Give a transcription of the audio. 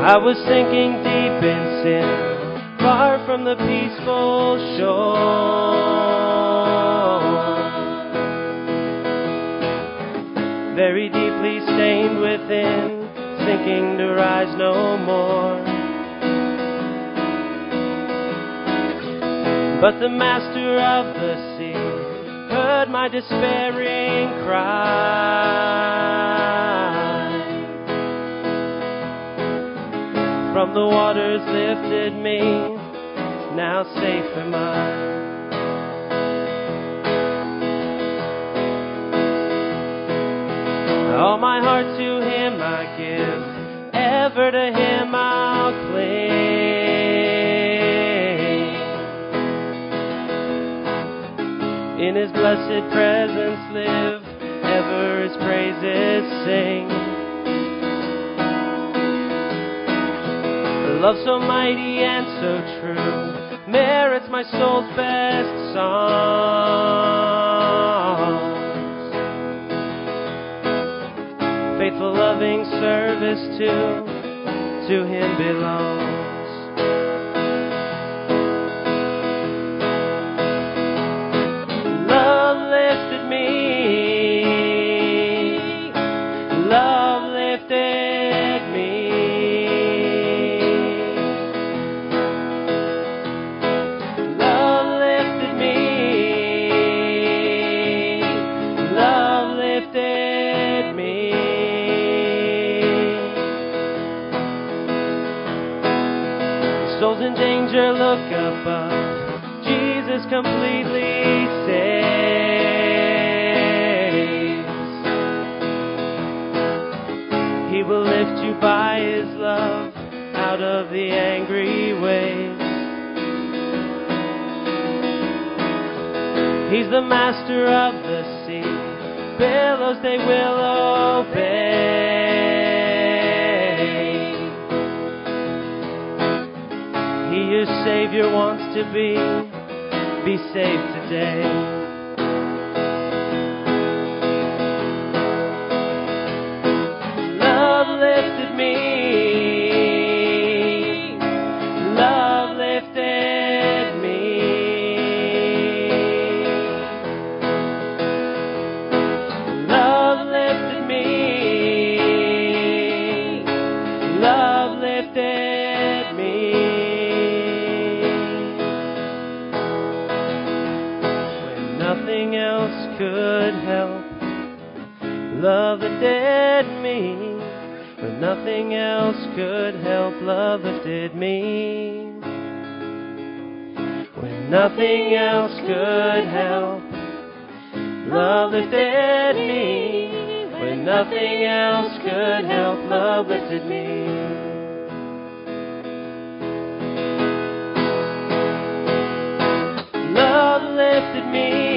I was sinking deep in sin, far from the peaceful shore. Very deeply stained within, sinking to rise no more. But the master of the sea heard my despairing cry. From the waters lifted me, now safe am I. All my heart to Him I give, ever to Him I'll cling. In His blessed presence live, ever His praises sing. A love so mighty and so true merits my soul's best songs. Faithful loving service to Him belongs. Love lifted me, love lifted me. Love lifted me, love lifted me. Souls in danger, look above. Jesus completely saves. He will lift you by His love out of the angry waves. He's the master of the sea. Billows they will obey. He, your Savior, wants to be saved today. Love lifted me, love lifted me. Love lifted me, love lifted me. Nothing else could help, love lifted me. When nothing else could help, love lifted me. When nothing else could help, love lifted me. When nothing else could help, love lifted me. Love lifted me.